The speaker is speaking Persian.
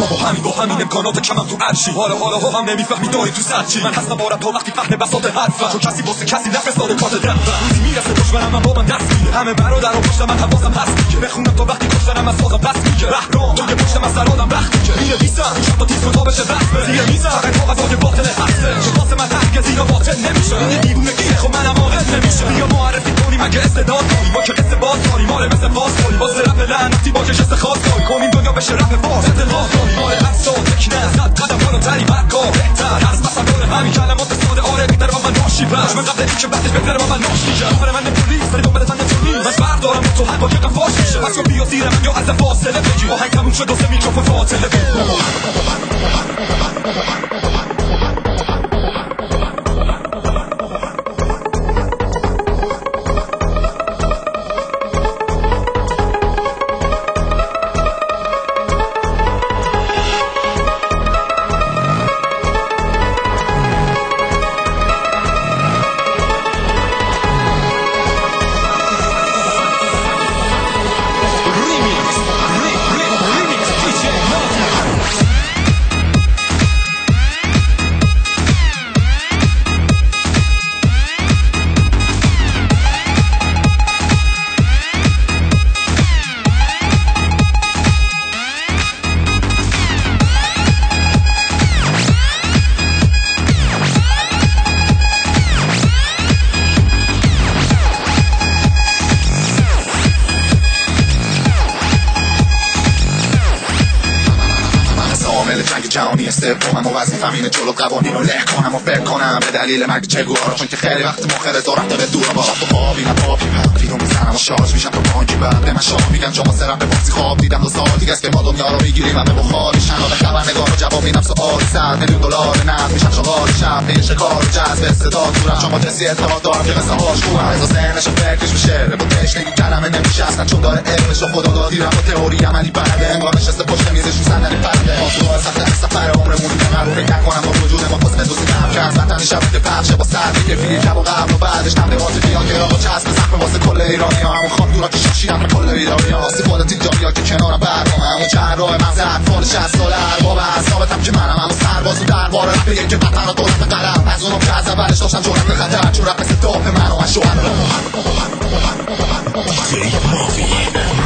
ما با همین امکانات کمم تو عرشی. حالا هم نمیفهمی داری تو سر چی. من هستم با رپ وقتی فهم بساط حرفم، چون کسی واسه کسی نفرستاده کارت رفتم. روزی میرسه دشمنم من با من دست میده، همه برادر و پشت من حواسم هست میگه. بخونم تا وقتی کشتنم از سازم پس میگه. بهرام تو یه پشتم از سرادم وقتی که می‌نویسم شب تا تیز تا بشه رسمه زیر میزم. فقط کاغذای باطل هسته چون واسه من هرگز اینا باطل نمیشه. این دیوونگیه خب منم عاقل نمیشه. بیا معرفی کنیم اگه استعداد داری، ما که قصه باز داریم. مال مثل باز داریم واسه رپ لعنتی با چه خاص داری. کنیم دنیا بشه رپ فارس اطلاع داریم. مال افسون تکنه صد قدم بالو تری برکار بهتر از مثلا داره همین کلمات ساده. آره بیتر با من ناشی باش من قبل اینکه بعدش بهتر با من ناشی شه. آخر من پلیس ولی دنبال تن نمی‌تونی. من بردارم تو هر وقت فاش میشه. پس بیا زیر من یا از فاصله بگی. آهنگ تموم شد واسه میکروفون فاصله بگی. جنگ جهانی سومم و وظیفه‌م اینه جلو قوانین رو له کنم و فکر کنم به دلیل مرگ چگوارا، چون که خیلی وقت مخرط و رفته به دور با شب تو خوابی نپاپی حرفی رو میزنم و شارژ میشم تو بانکی. بعد به من شاه میگن شما سرم به بازی خواب دیدم 2 سال دیگه است که ما دنیا رو میگیریم و به بخاری شنال خبرنگار رو جواب میدم سوال 100 میلیون دلار نقد میشم شغال شب به شکار جذب صدا دورم شما کسی اعتماد دارم که قصه هاش خوبم از ذهنش فکرش میشه با تشنگی کلمه نمیشه اصلا چون داره علمش و خدا دادی رم و تئوری عملی بعد انگار نشسته پشت میزش رو صندلی پرده موضوع سفر عمرمون رو فکر نکنم با وجود ما پس دوستی کم کرد وطن شب پخشه با سردی که فیلی کب و قبل و بعدش تبلیغات بیان که آقا چسب زخم واسه کل ایرانی‌ها. همون خان دورا که شاشیدن کل ایرانی‌ها. استفاده اینجا که کنارم برنامه همون جراح مغزت فال 60 ساله ارباب اعصابتم که منم همون سرباز و دربار رپ بگه که وطن رو دولت قلم از اونم که از اولش داشتم جرأت به خطر چون رپ مثل داپ من و من شوهر